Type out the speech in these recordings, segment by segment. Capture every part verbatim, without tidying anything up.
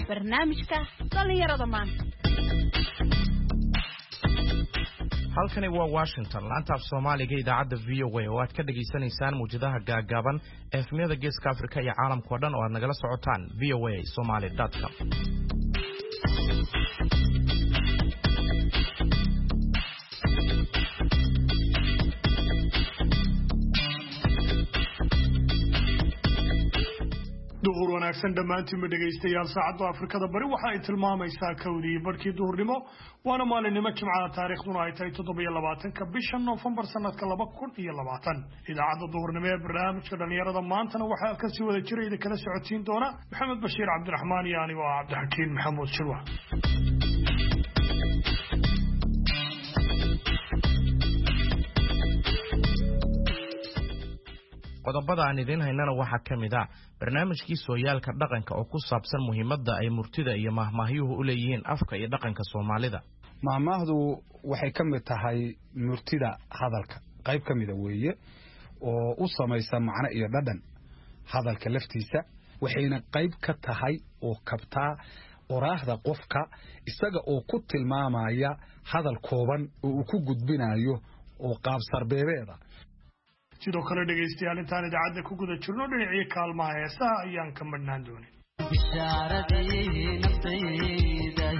barnaamijka dhalinyarada maanta. halkani waa Washington laanta af Soomaaliga idaacada V O A oo aad ka dhageysanaysaan muujadaha gaagaaban efmiyada Geeska Afrika iyo caalamka oo dhan oo aad nagala socotaan v o a somali dot com. duhur wanaagsan dhamaantiin ma dhageystayaal saacadda Afrikada bari waxa ay tilmaamaysaa kowdii barkii duhurnimo waana maalinimo Jimcaha taariikhduna ay tahay toddoba iyo labaatanka bisha November sanadka laba kun iyo labaatan idaacadda duhurnimo ee barnaamijka dhalinyarada maantana waxa ka sii wada jiray kala socotiin doona Maxamed Bashiir Cabdiraxmaan iyo aniga oo Cabdixakiin Maxamuud Shirwa qodobada aan idin haynana waxa kamid ah barnaamijkii sooyaalka dhaqanka oo ku saabsan muhiimadda ay murtida iyo mahmaahyuhu u leeyihiin afka iyo dhaqanka Soomaalida. mahmaahdu waxay kamid tahay murtida hadalka qayb kamid ah weeye oo u samaysa macna iyo dhadhan hadalka laftiisa waxayna qayb ka tahay oo kabtaa oraahda qofka isaga oo ku tilmaamaya hadal kooban oo uu ku gudbinayo oo qaab sarbeebeeda sidoo kale dhageystayaal intaan idaacada ku guda jirno dhinacii kaalmaha heesaha ayaan ka madhnaan doonin bishaaradii naftayda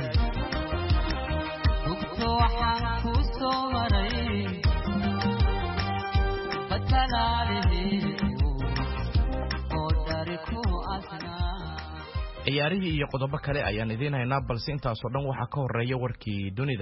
hubto waxaan ku soo maray batalaalihi oo dari ku asnaa ciyaarihii iyo qodobo kale ayaan idin haynaa balse intaasoo dhan waxaa ka horeeya warkii dunida.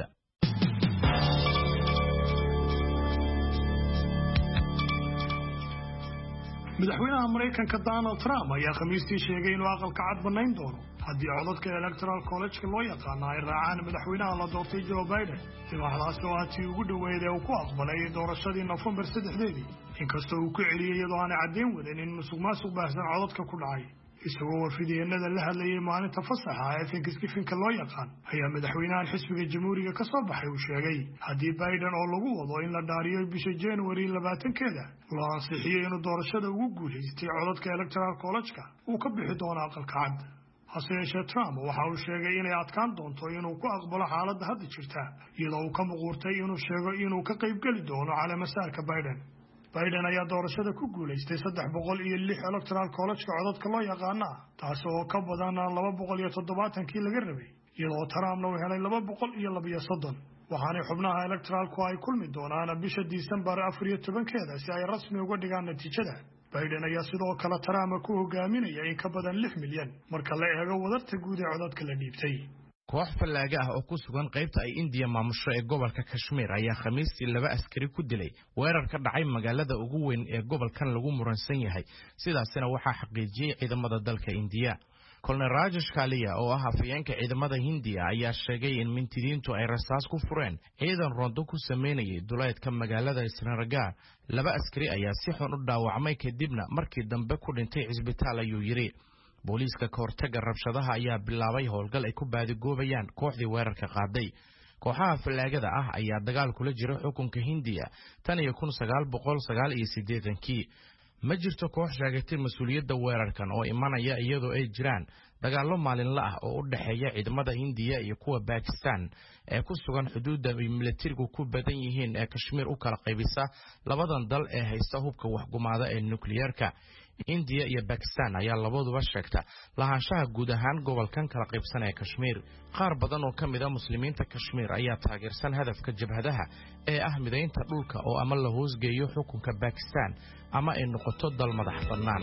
madaxweynaha Mareykanka Donald Trump ayaa khamiistii sheegay inuu aqalka cad banayn doono haddii codadka electoral college loo yaqaan ay raacaan madaxweynaha la doortay Joe Biden dibaxdaas oo tii ugu dhaweyd ee uu ku aqbalay doorashadii November saddexdeedii inkastoo uu ku celiyay iyadoo aan caddeyn wadan in musuqmaasuq baahsan codadka ku dhacay isagoo warfideenada la hadlayay maalinta fasaxa ee Thanksgiving loo yaqaan ayaa madaxweynaha xisbiga jamhuuriga ka soo baxay uu sheegay haddii Biden oo lagu wado in la dhaariyo bisha January labaatankeeda loo ansixiyay inuu doorashada ugu guuleystay codadka electoral college-ka uu ka bixi doono aqalka cad hase yeeshee Trump waxa uu sheegay inay adkaan doonto inuu ku aqbalo xaaladda hadda jirta iyadoo uu ka muquurtay inuu sheego inuu ka qayb geli doono calaamasaarka Biden Biden ayaa doorashada ku guuleystay saddex boqol iyo lix electoral college-ka codadka loo yaqaana taas oo ka badan laba boqol iyo toddobaatan-kii laga rabay iyadoo Trumpna uu helay laba boqol iyo laba iyo soddon waxaana xubnaha electoralku ay kulmi doonaan bisha December afar iyo tobankeeda si ay rasmi uga dhigaan natiijada Biden ayaa sidoo kale Trump ku hogaaminaya in ka badan lix milyan marka la eego wadarta guud ee codadka la dhiibtay koox fallaaga ah oo ku sugan qaybta ay India maamusho ee gobolka Kashmir ayaa khamiistii laba askari ku dilay weerar ka dhacay magaalada ugu weyn ee gobolkan lagu muransan yahay sidaasina waxaa xaqiijiyay ciidamada dalka India. Colonel Rajesh Kalia oo ah afayeenka ciidamada Hindiya ayaa sheegay in mintidiintu ay rasaas ku fureen ciidan rondo ku sameynayay duleedka magaalada Srinagar laba askari ayaa si xun u dhaawacmay kadibna markii dambe ku dhintay cisbitaal ayuu yiri booliiska ka hortagga rabshadaha ayaa bilaabay howlgal ay ku baadigoobayaan kooxdii weerarka qaaday kooxaha fallaagada ah ayaa dagaal kula jira xukunka Hindiya tan iyo kun sagaal boqol sagaal iyo siddeetan-kii ma jirto koox sheegatay mas'uuliyadda weerarkan oo imanaya iyadoo ay jiraan dagaallo maalinle ah oo u dhaxeeya ciidamada Hindiya iyo kuwa Pakistan ee ku sugan xuduudda ay militarigu ku badan yihiin ee Kashmir u kala qaybisa labadan dal ee haysta hubka waxgumaada ee nuclearka India iyo Pakistan ayaa labaduba sheegta lahaanshaha guud ahaan gobolkan kala qaybsan ee Kashmir qaar badan oo kamid ah muslimiinta Kashmir ayaa taageersan hadafka jabhadaha ee ah mideynta dhulka oo ama la hoosgeeyo xukunka Pakistan ama ay noqoto dal madax bannaan.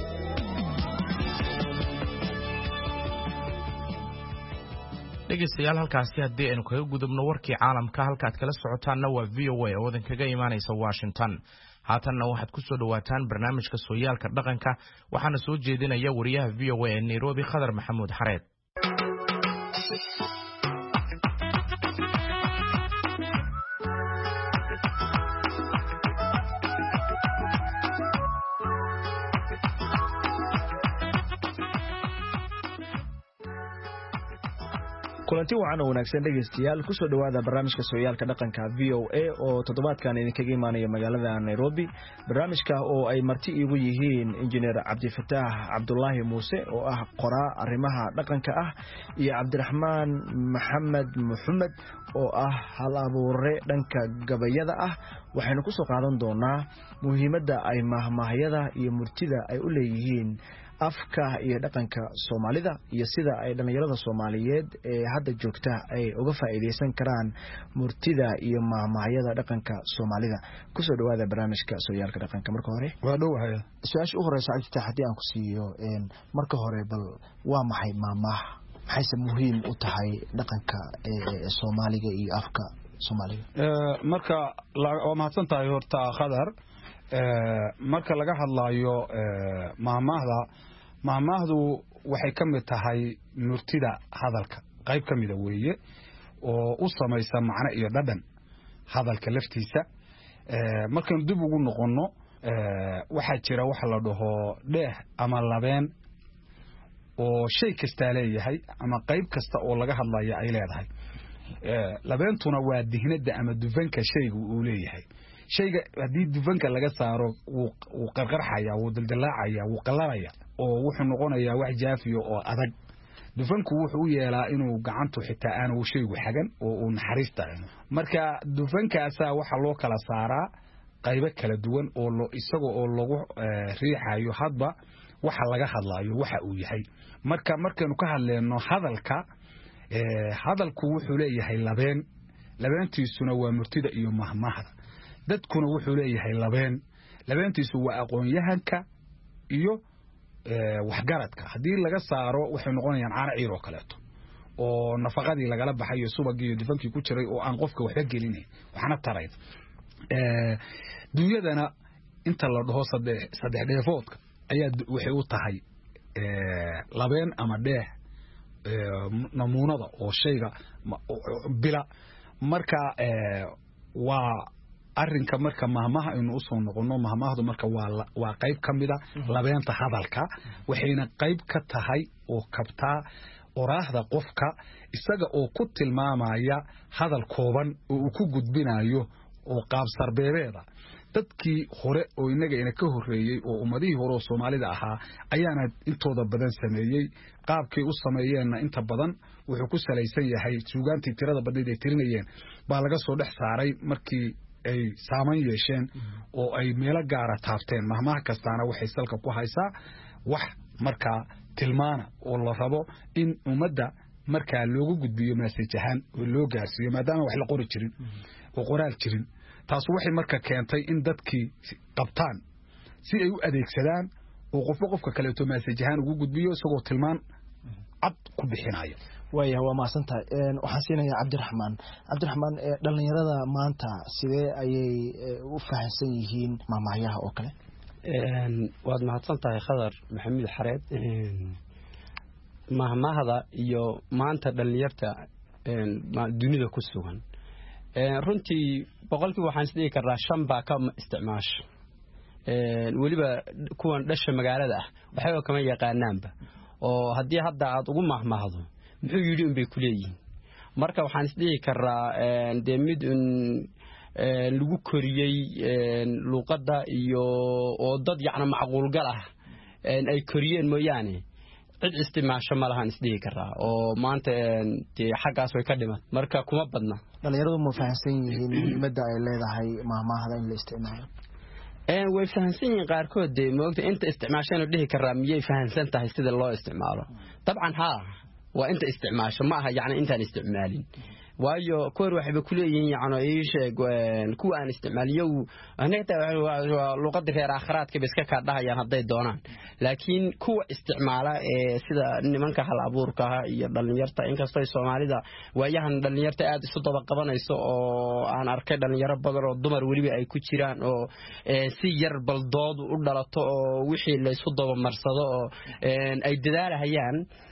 dhegeystayaal halkaasi haddii aynu kaga gudubno warkii caalamka halkaad kala socotaanna waa V O A oo wadan kaga imaanaysa Washington. haatanna waxaad ku soo dhawaataan barnaamijka sooyaalka dhaqanka waxaana soo jeedinaya wariyaha V O A ee Nairobi Khadar Maxamuud Xareed. kulanti wacan oo wanaagsan dhegeystayaal ku soo dhawaada barnaamijka sooyaalka dhaqanka V O A oo toddobaadkan idinkaga imaanaya magaalada Nairobi barnaamijka oo ay marti iigu yihiin injineer Cabdifataax Cabdullaahi Muuse oo ah qoraa arrimaha dhaqanka ah iyo Cabdiraxmaan Maxamed Maxamed oo ah hal abuure dhanka gabayada ah waxaynu ku soo qaadan doonaa muhiimadda ay mahmaahyada iyo murtida ay u leeyihiin afka iyo dhaqanka Soomaalida iyo sida ay dhalinyarada Soomaaliyeed ee hadda joogta ay uga faa'iideysan karaan murtida iyo mahmaahyada dhaqanka Soomaalida ku soo dhawaada barnaamijka sooyaalka dhaqanka marka hore waa dhowahay su'aasha ugu horeysa Cabdifataax haddii aan ku siiyo een marka hore bal waa maxay mahmaah maxayse muhiim u tahay dhaqanka ee Soomaaliga iyo afka Soomaaliga ee marka waa mahadsan tahay horta Khadar ee marka laga hadlayo ee mahmaahda mahmaahdu waxay ka mid tahay murtida hadalka qayb ka mid ah weeye oo u samaysa macna iyo dhadhan hadalka laftiisa ee markaan dib ugu noqono ee waxa jira waxa la dhaho dheeh ama labeen oo shay kasta leeyahay ama qayb kasta oo laga hadlayo ay leedahay ee labeentuna waa dihnada ama dufanka shaygu uu leeyahay shayga hadii dufanka laga saaro uu qarqarxaya uu dildilacaya uu qallalaya oo wuxuu noqonayaa wax jaafiyo oo adag dufanku wuxuu yeelaa inuu gacantu xitaa aan uu shaygu xagan oo uu naxariista marka dufankaasa waxa loo kala saaraa qaybo kala duwan oo loo isaga oo lagu riixayo hadba waxa laga hadlayo waxa uu yahay marka markaynu ka hadleeno hadalka ee hadalku wuxuu leeyahay labeen labeentiisuna waa murtida iyo mahmaahda dadkuna wuxuu leeyahay labeen labeentiisu waa aqoon-yahanka iyo ee waxgaradka hadii laga saaro waxay noqonayaan caana ciir oo kaleeto oo nafaqadii lagala baxay subagii iyo difankii ku jiray oo aan qofka waxba gelinayn waxna taray ee dunyadana inta la dhaho saddex saddex dheefoodka ayaa waxay u tahay ee labeen ama dheeh ee namuunada oo shayga bila marka ee waa arrinka marka mahmaha inuu u soo noqono mahmaahdu marka waa waa qayb kamida labeenta hadalka waxayna qayb ka tahay oo kabta oraahda qofka isaga oo ku tilmaamaya hadal kooban oo uu ku gudbinayo oo qaab sarbeebeeda dadkii hore oo inaga ina ka horeeyay oo ummadii hore oo Soomaalida ahaa ayaana intooda badan sameeyay qaabkay u sameeyeen inta badan wuxuu ku salaysan yahay suugaantii tirada badneed ay tirinayeen baa laga soo dhex saaray markii ay saaman yeesheen oo ay meelo gaar ah taabteen mahmaah kastaana waxay salka ku haysaa wax marka tilmaana oo la rabo in ummadda marka loogu gudbiyo message ahaan oo loo gaarsiiyo maadaama wax la qori jirin oo qoraal jirin taas waxay marka keentay in dadkii qabtaan si ay u adeegsadaan oo qofba qofka kale to message ahaan ugu gudbiyo isagoo tilmaan cad ku bixinayo waya waa maasantahay een waxaan siinayaa Cabdiraxmaan Cabdiraxmaan ee dhalinyarada maanta sidee ayay u fahansan yihiin mahmaahyada oo kale een waad mahadsantahay Khadar Maxamed Xareed een mahmaahda iyo maanta dhalinyarta een dunida ku sugan een runtii boqolkiiba waxaan isdhihi karaa shan baa ka isticmaasho een waliba kuwan dhasha magaalada ah waxay kama yaqaanaanba oo hadii hadda aad ugu mahmaahdo muxuu yiri in bay ku leeyihiin marka waxaan isdhihi karaa een de mid in lagu koriyay een luqadda iyo oo dad yacna macquul gal ah een ay koriyeen mooyaane cid isticmaasho ma lahan isdhihi karaa oo maanta de xaqaas way ka dhiman marka kuma badna dhalinyaradu ma fahansan yihiin muhiimadda ay leedahay mahmaahda in la isticmaalo een way fahansan yihiin qaarkood de moogta inta isticmaashana dhihi karaa miyay fahansan tahay sida loo isticmaalo dabcan haa waa inta isticmaasho ma aha yacni intaan isticmaalin waayo koor waxba ku leeyihiin yacni ay sheeg kuwa aan isticmaaliyo anagta waa luqadda reer aakhiraadka iska ka dhahayaan haday doonaan laakiin kuwa isticmaala ee sida nimanka hal abuurka iyo dhalinyarta inkastoo Soomaalida waayahan dhalinyarta aad isu daba qabanayso oo aan arkay dhalinyaro badan oo dumar waliba ay ku jiraan oo si yar baldood u dhalato oo wixii la isu daba marsado oo ay dadaalahayaan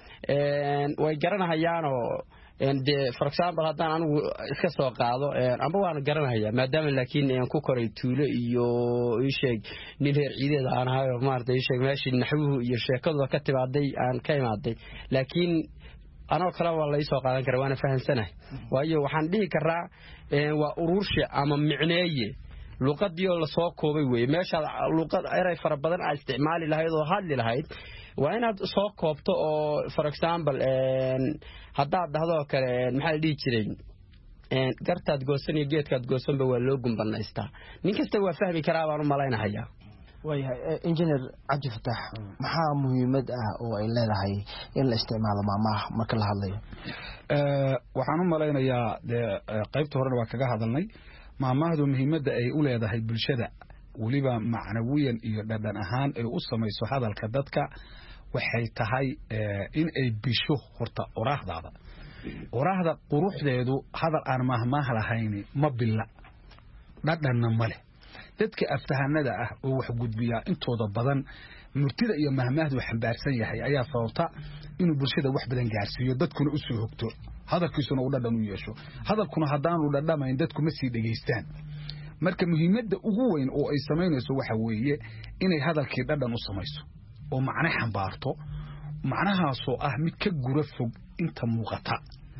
een way garanayaan oo and for example haddaan anigu iska soo qaado amba waan garanayaa maadaama laakiin aan ku koray tuulo iyo ii sheeg nin reer ciideed aan ahayo maartay ii sheeg meeshii naxwuhu iyo sheekadu ka timaaday aan ka imaaday laakiin anoo kale waa la soo qaadan karaa waana fahansanahay waayo waxaan dhihi karaa waa urursha ama micneeye luqadii oo la soo koobay weey meesha luqad eray fara badan ay isticmaali lahayd oo hadli lahayd waa inaad soo koobto oo for example haddaad dhahdo kale maxaa la dhihi jiray gartaad goosan iyo geedkaad goosanba waa loo gumbanaystaa nin kasta waa fahmi karaa baan u malaynayaa waayahay engineer Cabdi Fataax maxaa muhiimad ah oo ay leedahay in la isticmaalo maamaha marka la hadlayo ee waxaan u malaynayaa qaybta horena waa kaga hadalnay maamahdu muhiimadda ay u leedahay bulshada waliba macnawiyan iyo dhadhan ahaan ay u samayso hadalka dadka waxay tahay in ay bisho horta oraahdaada oraahda quruxdeedu hadal aan mahmaah lahayn ma billa dhadhanna male dadka aftahanada ah oo wax gudbiya intooda badan murtida iyo mahmaahdu xambaarsan yahay ayaa sababta inuu bulshada wax badan gaarsiiyo dadkuna u soo hogto hadalkiisuna uu dhadhan u yeesho hadalkuna hadaanu dhadhamayn dadku ma sii dhageystaan marka muhiimadda ugu weyn oo ay sameynayso waxa weeye inay hadalkii dhadhan u samayso oo macna xambaarto macnahaasoo ah mid ka gura fog inta muuqata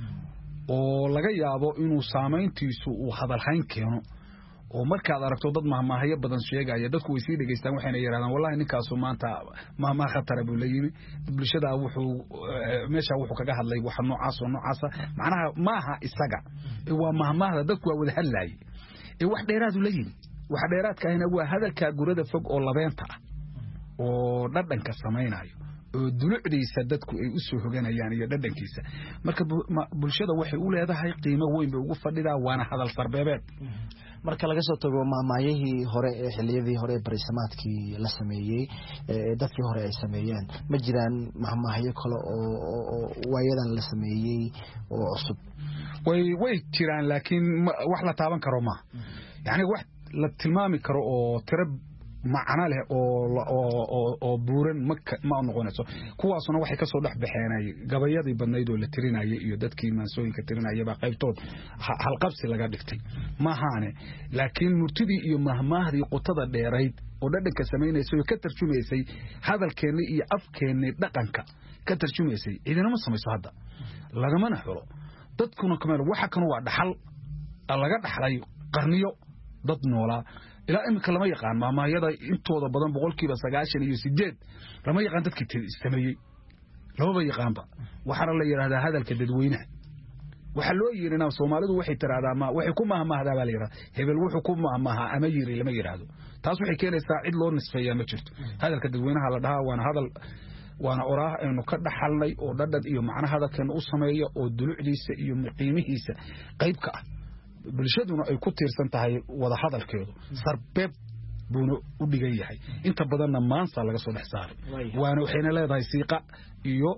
oo laga yaabo inuu saameyntiisu uu hadalhayn keeno oo markaad aragto dad mahmaahyo badan sheegaya dadku way sii dhageystaan waxayna yiraahdaan wallahi ninkaas maanta mahmaah khatar buu leeyimi bulshada wuxuu meesha wuxuu kaga hadlay waxa noocaas oo noocaas macnaha maaha isaga waa mahmaahda dadku waa wada hadlay ee wax dheeraad u leeyimi wax dheeraadka ahna waa hadalka gurada fog oo labeenta ah oo dhadhanka sameeynayo oo dulucdiisa dadku ay u soo hoganayaan iyo dhadhankiisa marka bulshada waxay u leedahay qiimo weyn bay ugu fadhidaa waana hadal sarbeebeed marka laga soo tago maamaayihii hore ee xiliyadii hore barisamaadkii la sameeyay ee dadkii hore ay sameeyeen ma jiraan maamaahyo kale oo waayadan la sameeyay oo cusub way way jiraan laakiin wax la taaban karo ma yaani wax la tilmaami karo oo tirab macna leh oo oo oo buuran ma noqonayso kuwaasuna waxay ka soo dhax baxeenay gabayadii badnayd oo la tirinayay iyo dadkii maansooyinka tirinayay ba qaybtood hal qabsi laga dhigtay ma ahaane laakiin murtidii iyo mahmaahdii qotada dheerayd oo dhadhanka sameeynayso ka tarjumaysay hadalkeena iyo afkeena dhaqanka ka tarjumaysay idina ma samayso hadda lagama naxo dadkuna kameel waxa kan waa dhaxal laga dhaxlay qarniyo dad noolaa ila imika lama yaqaan maamaayada intooda badan boqolkiiba sagaashan iyo sideed lama yaqaan dadkii sameeyay laba yaqaanba waxa la yiraahdaa hadalka dadweynaha waxa loo yeerinaa Soomaalidu waxay tiraahdaa ma waxay ku mahmaahdaa baa la yiraahdaa hebel wuxuu ku mahmaaha ama yiri lama yiraahdo taas waxay keenaysaa cid loo nisfeeyaa ma jirto hadalka dadweynaha la dhahaa waana hadal waana oraah aynu ka dhaxalnay oo dhadhan iyo macna hadalkan u sameeyo oo dulucdiisa iyo qiimihiisa qayb ka ah bulshaduna ay ku tiirsan tahay wada hadalkeedu sarbeeb buuna u dhigan yahay inta badanna maanta laga soo dhex saaray waana waxayna leedahay siiqa iyo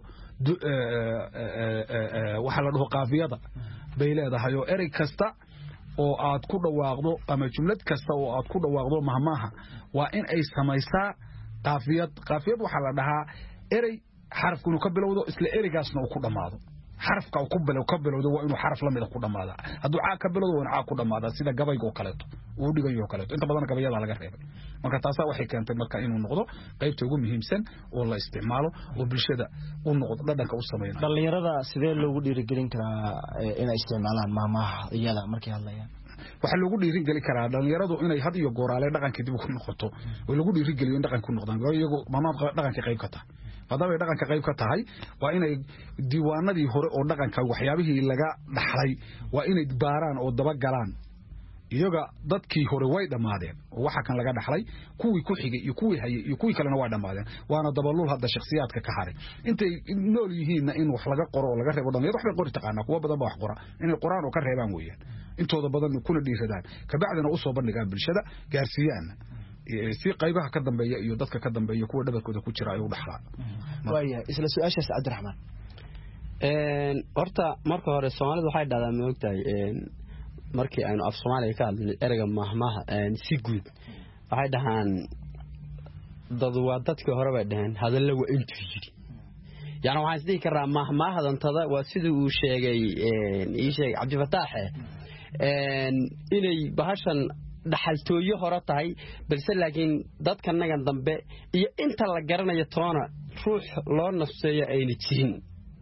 waxa la dhaho qaafiyada bay leedahay oo erey kasta oo aad ku dhawaaqdo ama jumlad kasta oo aad ku dhawaaqdo mahmaaha waa in ay samaysaa qaafiyad qaafiyad waxa la dhahaa erey xarafku ka bilowdo isla ereygaasna uu ku dhamaado xarafka uu ku bilow ka bilowdo waa inuu xaraf la mid ah ku dhamaada haduu caa ka bilowdo waa caa ku dhamaada sida gabayga oo kale uu dhigayo kale inta badan gabayada laga reebay marka taas waxay keentay marka inuu noqdo qaybta ugu muhiimsan oo la isticmaalo oo bulshada uu noqdo dhadhanka u sameeyay dhalinyarada sidee loogu dhiirigelin karaa inay isticmaalaan maamaha iyada markay hadlayaan waxa lagu dhiirin gali karaa dhalinyaradu inay had iyo gooraale dhaqanka dib u noqoto oo lagu dhiirin galiyo in dhaqanku noqdaan iyagu maamaha dhaqanka qayb ka tahay hadaba dhaqanka qayb ka tahay waa inay diiwaanadii hore oo dhaqanka waxyaabihii laga dhaxlay waa inay baaraan oo daba galaan iyaga dadkii hore way dhamaadeen oo waxa kan laga dhaxlay kuwii ku xigay iyo kuwii hayay iyo kuwii kalena waa dhamaadeen waana dabalul hadda shakhsiyaadka ka haray intay nool yihiin in wax laga qoro oo laga reebo dhalinyarada wax bay qori taqaana kuwa badan ba wax qora inay quraan oo ka reebaan weeyaan intooda badan kuna dhiiradaan ka bacdina u soo bandhigaan bulshada gaarsiiyaan si qaybaha ka dambeeya iyo dadka ka dambeeya kuwa dhabarkooda ku jira ay u dhaxlaan waaya isla su'aashaas Cabdiraxmaan een horta marka hore Soomaalidu waxay dhadaan ma ogtahay een markii aynu af Soomaaliga ka hadlay ereyga mahmaha een si guud waxay dhahaan dad waa dadkii hore bay dhahan hadal waa intuu yiri yaani waxaan isdii karaa mahmahadan tada waa sidii uu sheegay een ii sheegay Cabdi Fataax een inay bahashan dhaxaltooyo hore tahay balse laakiin dadka naga dambe iyo inta la garanayo toona ruux loo nafseeyo ayna jirin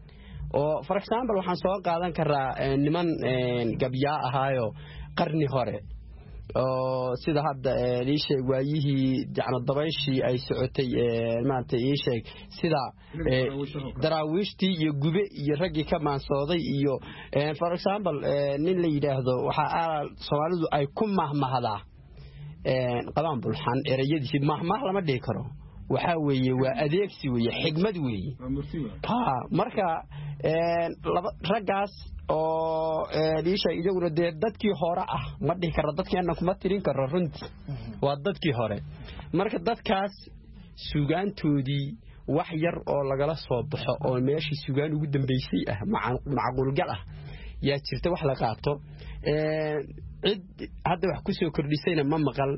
oo for example waxaan soo qaadan karaa niman gabyaa ahaayo qarni hore oo sida hadda ii sheeg waayihii jacno dabayshii ay socotay maanta ii sheeg sida daraawiishtii iyo gube iyo raggii ka maansooday iyo for example nin la yidhaahdo waxaa Soomaalidu ay ku mahmahdaa qabaan bulxan erayadiisi mahmah lama dhihi karo waxa weeye waa adeegsi weeye xigmad weeye ha marka laba ragaas oo diisha idaguna de dadkii hore ah ma dhihi karo dadkeena kuma tirin karo runtii waa dadkii hore marka dadkaas suugaantoodii wax yar oo lagala soo baxo oo meeshii suugaan ugu dambeysay ah macquul gal ah yaa jirta wax la qaato cid hadda wax ku soo kordhisayna ma maqal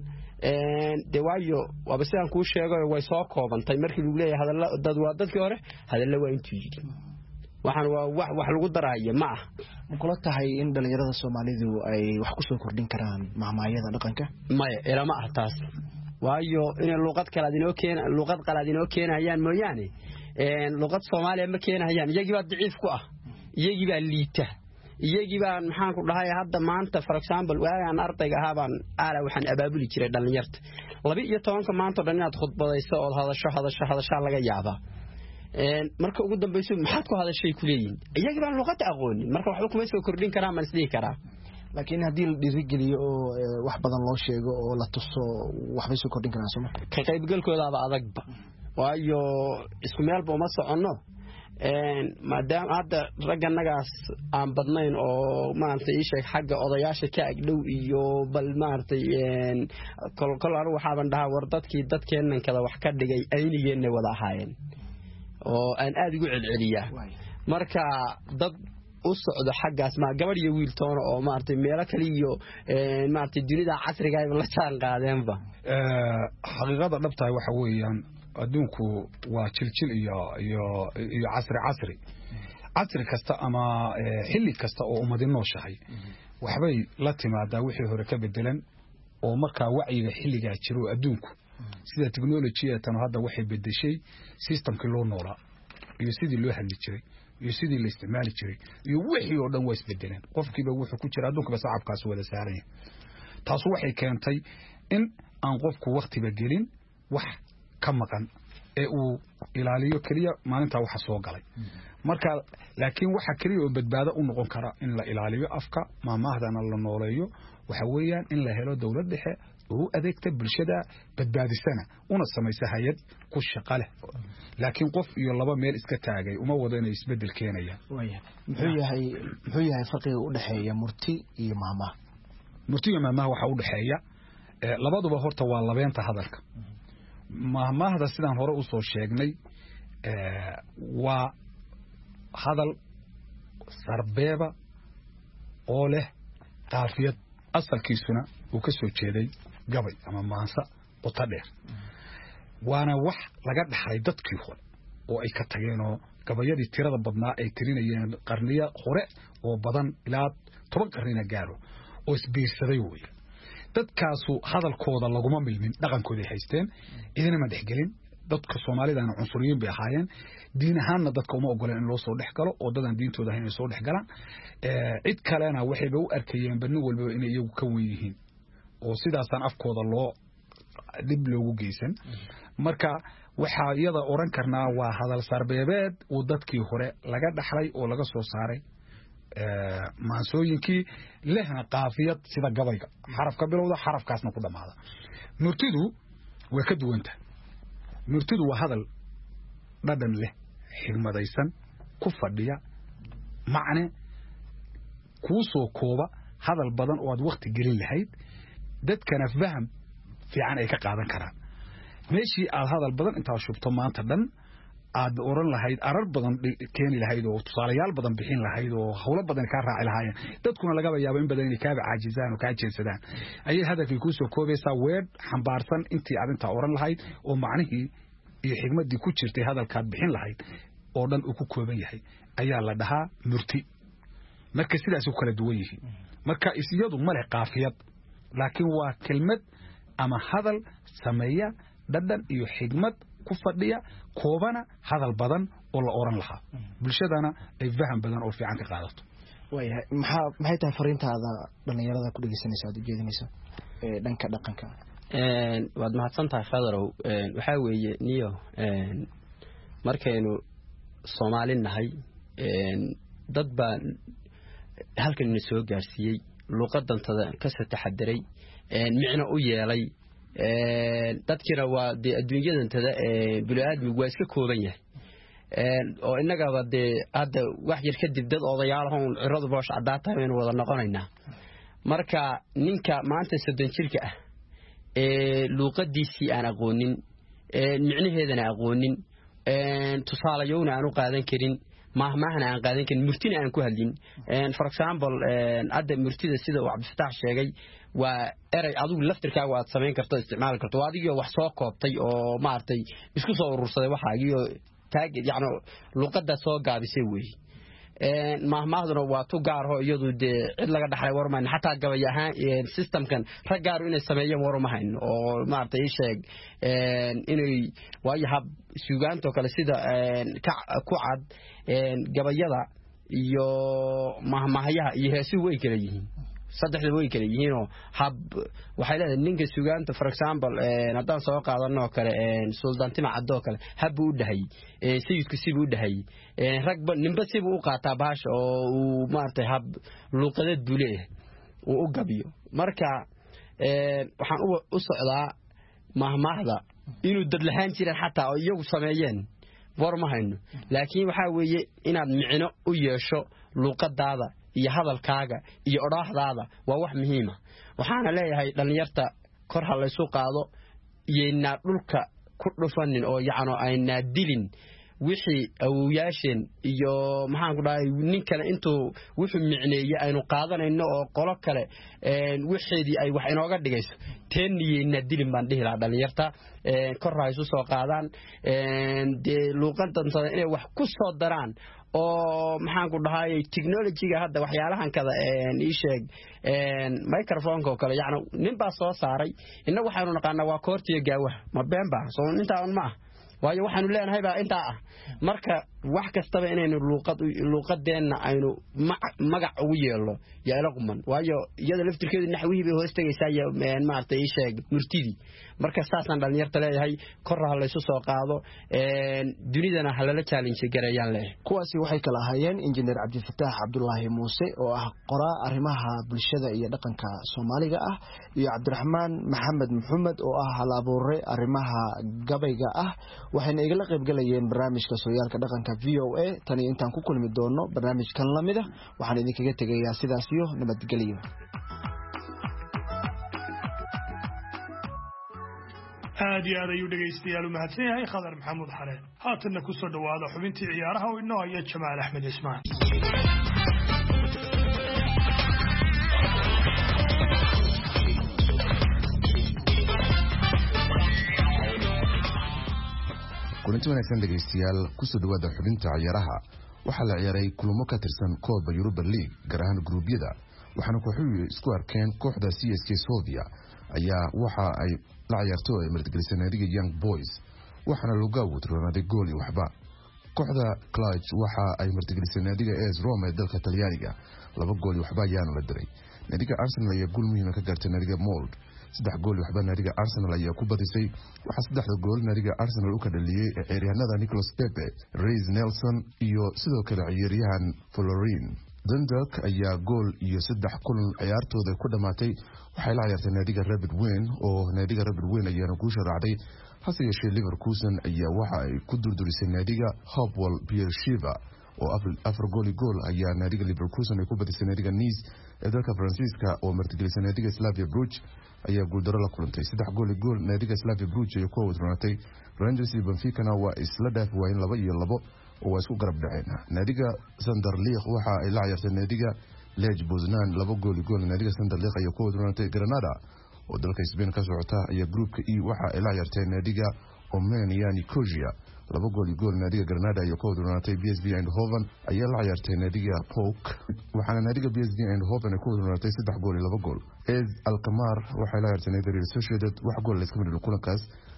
de waayo waba sidaan kuu sheegay way soo koobantay markii lagu leeyahay hadalla dad waa dadkii hore hadalla waa intuu yidhi waxaan waa wax wax lagu daraayo ma ah ma kula tahay in dhalinyarada Soomaalidu ay wax ku soo kordhin karaan mahmaayada dhaqanka maya ilama ah taas waayo in luqad kala dinoo keen luqad kala dinoo keenayaan mooyaane een luqad Soomaaliya ma keenayaan iyagii baa daciif ku ah iyagii baa liita iyagii baan maxaan ku dhahay hadda maanta for example waagaan ardayga ahaabaan aala waxaan abaabuli jiray dhalinyarta laba iyo tobanka maanta dhan inaad khudbadayso oo hadasho hadasho hadasho laga yaaba een marka ugu dambayso maxaad ku hadashay ku leeyin iyagii baan luqad aqoonin marka waxba kuma soo kordhin karaa ma isdii karaa laakiin hadii la dhiirigeliyo oo wax badan loo sheego oo la tuso waxba soo kordhin karaan soo ka qaybgalkooda adagba waayo isku meelba uma socono een maadaama hadda ragganagaas aan badnayn oo maanta ii sheeg xagga odayaasha ka agdhow iyo bal maartay een kol kol anigu waxaan dhahaa war dadkii dadkeenan kada wax ka dhigay aynigeena wada ahaayeen oo aan aad ugu celceliyaa marka dad u socdo xaggaas ma gabadh iyo wiil toona oo maartay meelo kale iyo een maartay dunida casriga ay la jaan qaadeenba ee xaqiiqada dhabtahay waxa weeyaan adduunku waa jiljil iyo iyo iyo casri casri casri kasta ama xilli kasta oo ummadin nooshahay waxbay la timaadaa wixii hore ka bedelan oo marka wacyiga xilliga jiro adduunku sida technology tan hadda waxay bedeshay systemkii loo noolaa iyo sidii loo hadli jiray iyo sidii la isticmaali jiray iyo wixii oo dhan way isbedeleen qofkiiba wuxuu ku jira adduunka sacabkaas wada saaran taas waxay keentay in aan qofku waqtiba gelin wax ka maqan ee uu ilaaliyo kaliya maalinta waxa soo galay marka laakiin waxa kaliya oo badbaado u noqon kara in la ilaaliyo afka maamahdana la nooleeyo waxa weeyaan in la helo dawlad dhexe oo adeegta bulshada badbaadisana una samaysa hay'ad ku shaqale laakiin qof iyo laba meel iska taagay uma wada inay isbedel keenayaan muxuu yahay muxuu yahay farqiga u dhaxeeya murti iyo maamaha murti iyo maamaha waxa u dhaxeeya labaduba horta waa labeenta hadalka mahmaahda sidaan hore u soo sheegnay ee waa hadal sarbeeba oo leh qaafiyad asalkiisuna uu ka soo jeeday gabay ama maansa qota dheer waana wax laga dhaxay dadkii hore oo ay ka tageen oo gabayadii tirada badnaa ay tirinayeen qarniyo hore oo badan ilaa toban qarnina gaaro oo isbiirsaday weey dadkaasu hadalkooda laguma milmin dhaqankooda ay haysteen idina ma dhexgelin dadka Soomaalidaana cunsuriyiin bay ahaayeen diin ahaanna dadka uma ogoleen in loo soo dhexgalo oo dadan diintooda inay soo dhexgalaan ee cid kalena waxay u arkayeen banni walba inay iyagu ka weyn yihiin oo sidaasan afkooda loo dib loogu geysan marka waxa iyada oran karnaa waa hadal sarbeebeed oo dadkii hore laga dhaxlay oo laga soo saaray ee maansooyinkii lehna qaafiyad sida gabayga xarafka bilowda xarafkaasna ku dhamaada murtidu way ka duwanta murtidu waa hadal dhadhan leh xigmadaysan ku fadhiya macne ku soo kooba hadal badan oo aad waqti gelin lahayd dadkana faham fiican ay ka qaadan karaan meeshii aad hadal badan inta shubto maanta dhan aad oran lahayd arar badan keeni lahayd oo tusaalayaal badan bixin lahayd oo hawlo badan ka raaci lahaayeen dadkuna laga yaabo in badan inay ka caajisaan oo ka jeesadaan ayay hadafkii ku soo koobaysaa weer xambaarsan intii aad inta oran lahayd oo macnihii iyo xigmadii ku jirtay hadalkaad bixin lahayd oo dhan uu ku kooban yahay ayaa la dhahaa murti marka sidaas uu kala duwan yahay marka isiyadu ma leh qaafiyad laakiin waa kelmad ama hadal sameeya dhadhan iyo xigmad ku fadhiya koobana hadal badan oo la oran lahaa bulshadana ay faham badan oo fiican ka qaadato waayahay maxaa maxay tahay fariintaada dhalinyarada ku dhageysanaysa aad u jeedinaysa ee dhanka dhaqanka een waad mahadsan tahay Khadarow een waxa weeye niyo een markaynu Soomaali nahay een dad baan halkan na soo gaarsiiyay luqadantada ka soo taxadiray een micna u yeelay een dadkina waa de adduunyadantada ee bini'aadmigu waa iska kooban yahay een oo inagaba de hadda wax yar kadib dad odayaal ah oo ciradu boosh cadaata inay wada noqonaynaa marka ninka maanta soddon jirka ah ee luqadiisii aan aqoonin ee micnaheedana aqoonin een tusaalayowna aan u qaadan karin mahmaahna aan qaadan karin murtina aan ku hadlin een for example een hadda murtida sida uu Cabdifataax sheegay waa eray adigu laftirkaaga aad sameyn karto isticmaal karto adiga wax soo koobtay oo maartay isku soo urursaday waxa iyo taag yaano luqadda soo gaabisay weey een mahmaahduna waa tu gaar ah iyadu de cid laga dhaxlay warmaan xataa gabay ahaan systemkan rag gaar inay sameeyeen warmahayn oo maartay sheeg een inay way hab suugaanto kale sida een ku cad een gabayada iyo mahmaahayaha iyo heesuhu way kala yihiin saddexda way kala yihiin oo hab waxay leedahay ninka suugaanta for example een hadaan soo qaadano kale een suldaantima cadoo kale hab u dhahay ee sayidku sibu u dhahay een ragba ninba sibu u qaataa baash oo uu maartay hab luqadeed bulee oo u gabiyo marka een waxaan u socdaa mahmaahda inuu dad lahaan jireen xataa oo iyagu sameeyeen warmahayno laakiin waxa weeye inaad micno u yeesho luqadaada iyo hadalkaaga iyo odhaahdaada waa wax muhiim ah waxaana leeyahay dhalinyarta kor ha la isu qaado yeena dhulka ku dhufanin oo yaano ayna dilin wixii awooyaasheen iyo maxaan ku dhahay nin kale intuu wuxuu micneeyay aynu qaadanayno oo qolo kale een wixii ay wax inooga dhigayso teeniyeena dilin baan dhihi lahaa dhalinyarta een kor ha isu soo qaadaan een de luqadantada inay wax ku soo daraan oo maxaan ku dhahay technology-ga hadda waxyaalahan kada een ii sheeg een microphone-ka kale yaano nin baa soo saaray inna waxaanu naqaanaa waa koortiga gaawa ma beenba soo inta aan ma waayo waxaanu leenahay baa inta ah marka wax kastaba inaynu luqad luqadeena aynu magac ugu yeelo yaala quman waayo iyada laftirkeedu naxwihi bay hoos tagaysaa iyo maartay sheeg murtidi marka saasan dhalinyarta leeyahay kor ha la isu soo qaado een dunidana ha la challenge gareeyaan leh kuwaasi waxay kala ahaayeen injineer Cabdifataax Cabdullaahi Muuse oo ah qoraa arrimaha bulshada iyo dhaqanka Soomaaliga ah iyo Cabdiraxmaan Maxamed Maxamed oo ah hal-abuure arrimaha gabayga ah waxayna igala qayb galayeen barnaamijka Sooyaalka Dhaqanka V O A tani intaan ku kulmi doono barnaamijkan lamid ah waxaan idinkaga tegayaa sidaas iyo nabadgelyo aad iyo aad ayuu dhegaystayaal u mahadsan yahay Khadar Maxamuud Xareen haatanna ku soo dhawaada xubintii ciyaaraha oo inoo haya Jamaal Axmed Ismaan kulanti wanaagsan dhegaystayaal ku soo dhawaada xubinta ciyaaraha waxaa la ciyaaray kulamo ka tirsan Copa Europa League gaar ahaan gruubyada waxaana kooxuhu isku arkeen kooxda C S K Sofia ayaa waxa ay la ciyaarto ay martigelisay naadiga Young Boys waxaana lagu wadaroonaaday gool iyo waxba kooxda Cluj waxa ay martigelisay naadiga AS Roma ee dalka Talyaaniga laba gool iyo waxba ayaana la diray naadiga Arsenal ayaa gool muhiim ah ka gaartay naadiga Mold saddex gool iyo waxba naadiga Arsenal ayaa ku badisay waxa saddexda gool naadiga Arsenal u ka dhaliyay ciyaaryahanada Nicolas Pepe, Reis Nelson iyo sidoo kale ciyaaryahan Florin Dundalk ayaa gool iyo saddex kulan ciyaartooda ku dhamaatay waxay la ciyaartay naadiga Rapid Wien oo naadiga Rapid Wien ayaana ku sharaacday hase yeeshee Leverkusen ayaa waxa ay ku durdurisay naadiga Hopewell Beersheba oo afar gool gool ayaa naadiga Leverkusen ay ku badisay naadiga Nice ee dalka Faransiiska oo martigelisay naadiga Slavia Brugge ayaa guuldaro la kulantay saddex gool gool naadiga Slavia Brugge ay ku wadroonatay Rangers iyo Benfica waa isla dhaaf waayeen laba iyo labo oo isku garab dhaceen naadiga Sanderlecht waxa ay la ciyaartay naadiga Lech Poznan laba gool gool naadiga Sanderlecht ayaa ku wadroonatay Granada oo dalka Spain ka socota ayaa groupka E waxa ay la ciyaartay naadiga Omen yani Kojia laba gool gool naadiga Granada ayaa ku wadroonatay B S V Eindhoven ayaa la ciyaartay naadiga Pauk waxaana naadiga B S V Eindhoven ay ku wadroonatay saddex gool iyo laba gool AZ Alkmaar waxay la ciyaartay naadiga Real Sociedad wax gool la iska midho kulankaas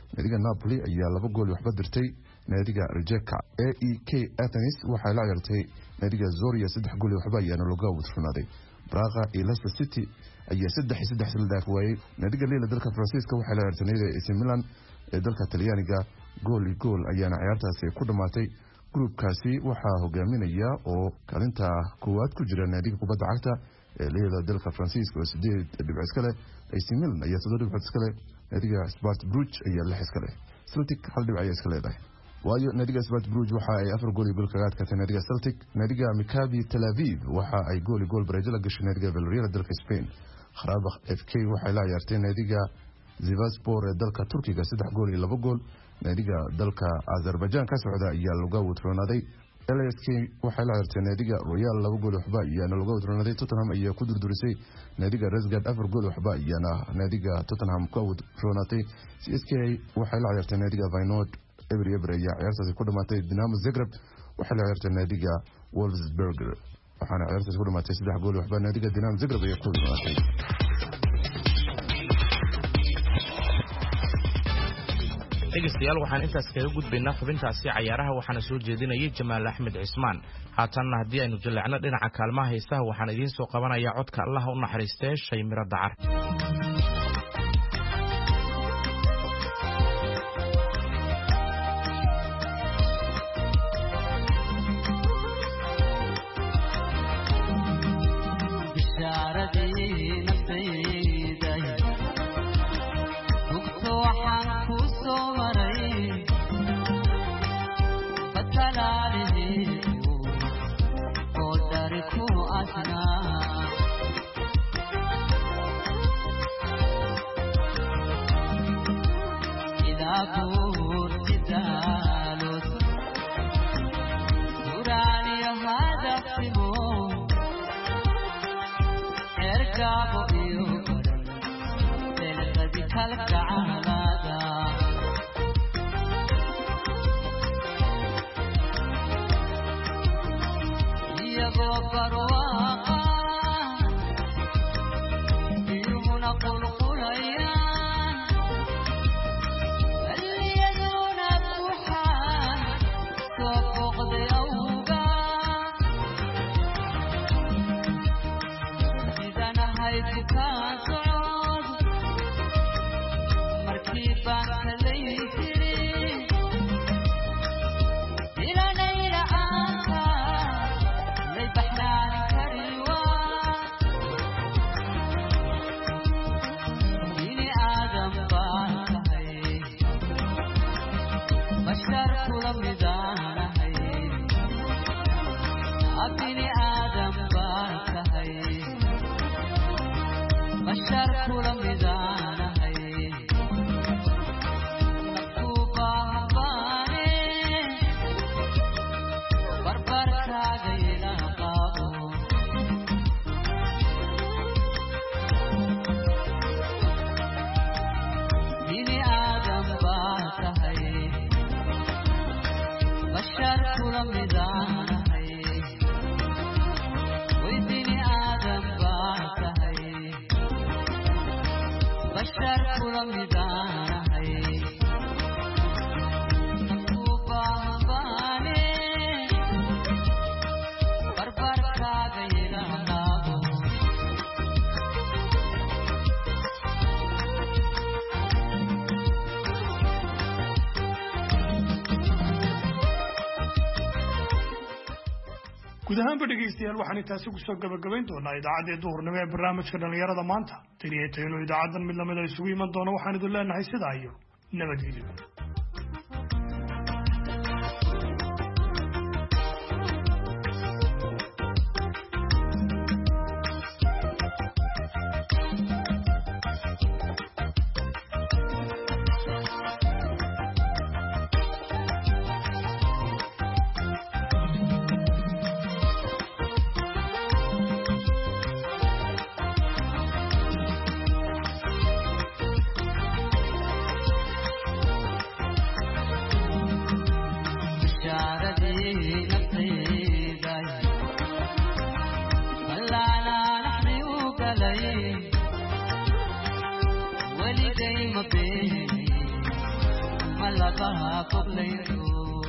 naadiga Napoli ayaa laba gool waxba dirtay naadiga Rijeka. A E K Athens waxay la ciyaartay naadiga Zorya saddex gool waxba ayaana looga wadfurnaaday. Braga iyo Leicester City ayaa saddex iyo saddex la dhaafay. naadiga Lille dalka Faransiiska waxay la ciyaartay naadiga A C Milan ee dalka Talyaaniga gool iyo gool ayaana ciyaartaasi ku dhamaatay. Groupkaasi waxaa hogaaminaya oo kaalinta koowaad ku jira naadiga kubadda cagta ee Lille dalka Faransiiska oo sideed dhibcood iska leh. A C Milan ayaa toddoba dhibcood iska leh. naadiga Sport Brugge ayaa lix iska leh. Celtic hal dhibcood ayaa iska leedahay. waayo naadiga Sport Brugge waxa ay afar gool iyo gool kaga adkaatay naadiga Celtic. naadiga Maccabi Tel Aviv waxa ay gool iyo gool bareejo la gashay naadiga Villarreal dalka Spain. Qarabakh F K waxay la ciyaartay naadiga Sivasspor ee dalka Turkiga saddex gool iyo laba gool. naadiga dalka Azerbaijan ka socda ayaa looga wadfurnaaday. L S K waxay la ciyaartay naadiga Royal laba gool waxba ayaana looga wadfurnaaday. Tottenham ayaa ku durdurisay naadiga Razgrad afar gool waxba ayaana naadiga Tottenham ka wadfurnaatay. C S K waxay la ciyaartay naadiga Feyenoord Ebre Ebre ayaa ciyaartaasi ku dhamaatay. Dinamo Zagreb waxay la ciyaartay naadiga Wolfsburg waxaana ciyaartaasi ku dhamaatay saddex gool waxba naadiga Dinamo Zagreb ayaa ku dhamaatay. dhegeystayaal waxaan intaas kaga gudbaynaa xubintaasi cayaaraha waxaana soo jeedinayay Jamaal Axmed Cismaan. haatanna haddii aynu jaleecno dhinaca kaalmaha heesaha waxaan idiin soo qabanayaa codka Allah u naxariistay Shay Miro Dacar. guud ahaanba dhegeystayaal waxaan intaasi kusoo gabagabayn doonaa idaacadda duhurnimo ee barnaamijka dhalinyarada maanta taniyeetaynu idaacadan mid lamida isugu iman doono waxaan idin leenahay sidaa iyo nabadgelyo. قبلي